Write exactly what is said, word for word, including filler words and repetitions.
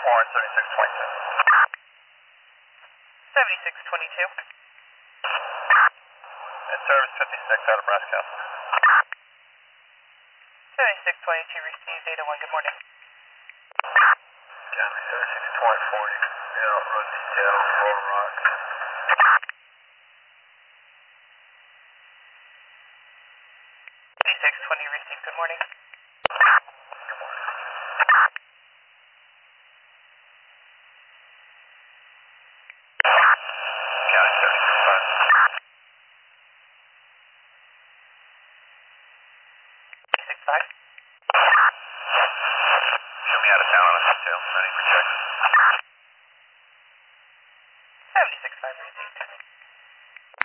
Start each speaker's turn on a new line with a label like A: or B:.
A: Warren seventy-six twenty-two.
B: seventy-six twenty-two.
A: And service fifty-six out of Brass Castle.
B: seventy-six twenty-two received, Data one, good morning.
A: County seventy-six twenty-four, you can get out road detail, Roller Rock.
B: seventy-six twenty received, good morning.
A: Good morning. County seventy-six five.
B: six five.
A: Show me out of town on a detail, ready for check.
B: seventy-six five received.